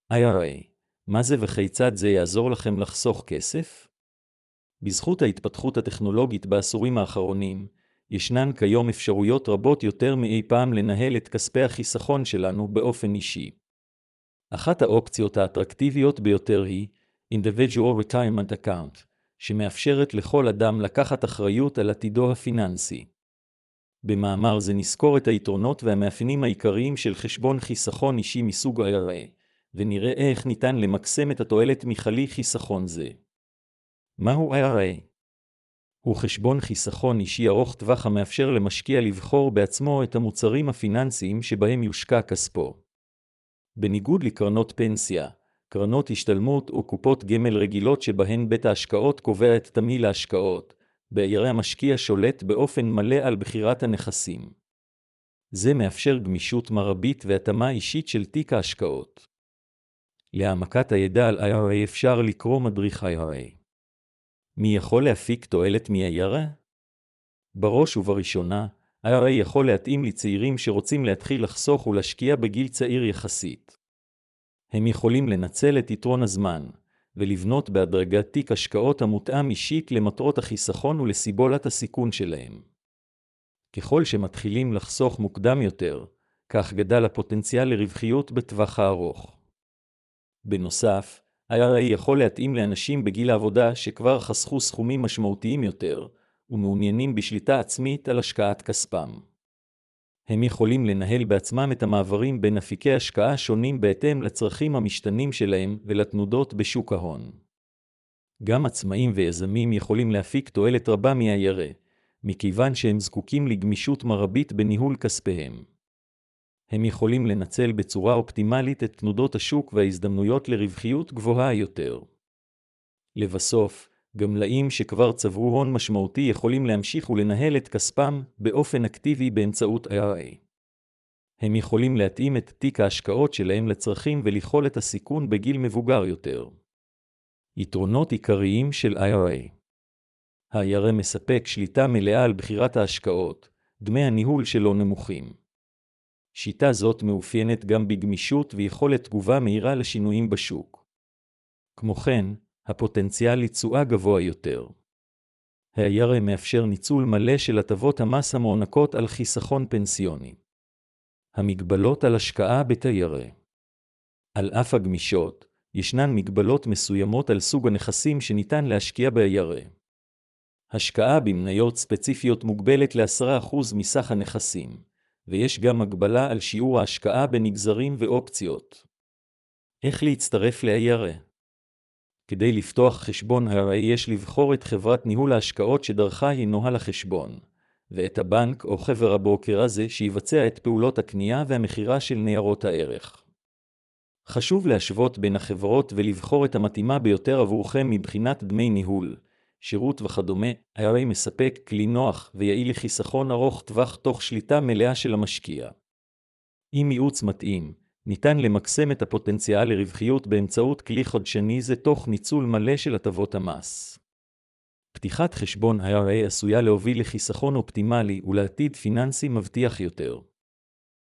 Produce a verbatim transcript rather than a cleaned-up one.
איי אר איי, מה זה וכיצד זה יעזור לכם לחסוך כסף? בזכות ההתפתחות הטכנולוגית בעשורים האחרונים, ישנן כיום אפשרויות רבות יותר מאי פעם לנהל את כספי החיסכון שלנו באופן אישי. אחת האופציות האטרקטיביות ביותר היא Individual Retirement Account, שמאפשרת לכל אדם לקחת אחריות על עתידו הפיננסי. במאמר זה נזכור את היתרונות והמאפיינים העיקריים של חשבון חיסכון אישי מסוג איי אר איי, ונראה איך ניתן למקסם את התועלת מכלי חיסכון זה. מהו איי אר איי? הוא חשבון חיסכון אישי ארוך טווח המאפשר למשקיע לבחור בעצמו את המוצרים הפיננסיים שבהם יושקע כספו. בניגוד לקרנות פנסיה, קרנות השתלמות או קופות גמל רגילות שבהן בית ההשקעות קובע את תמהיל ההשקעות, ב-איי אר איי המשקיע שולט באופן מלא על בחירת הנכסים. זה מאפשר גמישות מרבית והתאמה אישית של תיק ההשקעות. להעמקת הידע על איי אר איי אפשר לקרוא מדריך איי אר איי. מי יכול להפיק תועלת מ-איי אר איי? בראש ובראשונה, איי אר איי יכול להתאים לצעירים שרוצים להתחיל לחסוך ולהשקיע בגיל צעיר יחסית. הם יכולים לנצל את יתרון הזמן, ולבנות בהדרגה תיק השקעות המותאם אישית למטרות החיסכון ולסיבולת הסיכון שלהם. ככל שמתחילים לחסוך מוקדם יותר, כך גדל הפוטנציאל לרווחיות בטווח הארוך. בנוסף, איי אר איי יכול להתאים לאנשים בגיל העבודה שכבר חסכו סכומים משמעותיים יותר, ומעוניינים בשליטה עצמית על השקעת כספם. הם יכולים לנהל בעצמם את המעברים בין אפיקי השקעה שונים בהתאם לצרכים המשתנים שלהם ולתנודות בשוק ההון. גם עצמאים ויזמים יכולים להפיק תועלת רבה מ-איי אר איי, מכיוון שהם זקוקים לגמישות מרבית בניהול כספיהם. הם יכולים לנצל בצורה אופטימלית את תנודות השוק וההזדמנויות לרווחיות גבוהה יותר. לבסוף, גמלאים שכבר צברו הון משמעותי יכולים להמשיך ולנהל את כספם באופן אקטיבי באמצעות איי אר איי. הם יכולים להתאים את תיק ההשקעות שלהם לצרכים ולכלול את הסיכון בגיל מבוגר יותר. יתרונות עיקריים של איי אר איי. ה-איי אר איי מספק שליטה מלאה על בחירת ההשקעות, דמי הניהול שלו נמוכים. שיטה זאת מאופיינת גם בגמישות ויכולת תגובה מהירה לשינויים בשוק. כמו כן, הפוטנציאל לתשואה גבוה יותר. ה-איי אר איי מאפשר ניצול מלא של הטבות המס המוענקות על חיסכון פנסיוני. המגבלות על השקעה ב-איי אר איי. על אף הגמישות, ישנן מגבלות מסוימות על סוג הנכסים שניתן להשקיע ב-איי אר איי. השקעה במניות ספציפיות מוגבלת ל-עשרה אחוז מסך הנכסים, ויש גם הגבלה על שיעור ההשקעה בנגזרים ואופציות. איך להצטרף ל-איי אר איי? כדי לפתוח חשבון איי אר איי יש לבחור את חברת ניהול ההשקעות שדרכה ינוהל החשבון, ואת הבנק או חבר הברוקר הזה שיבצע את פעולות הקנייה והמכירה של ניירות הערך. חשוב להשוות בין החברות ולבחור את המתאימה ביותר עבורכם מבחינת דמי ניהול, שירות וכדומה. איי אר איי מספק כלי נוח ויעיל לחיסכון ארוך טווח תוך שליטה מלאה של המשקיע. עם ייעוץ מתאים, ניתן למקסם את הפוטנציאל לרווחיות באמצעות כלי חדשני זה תוך ניצול מלא של הטבות המס. פתיחת חשבון איי אר איי עשויה להוביל לחיסכון אופטימלי ולעתיד פיננסי מבטיח יותר.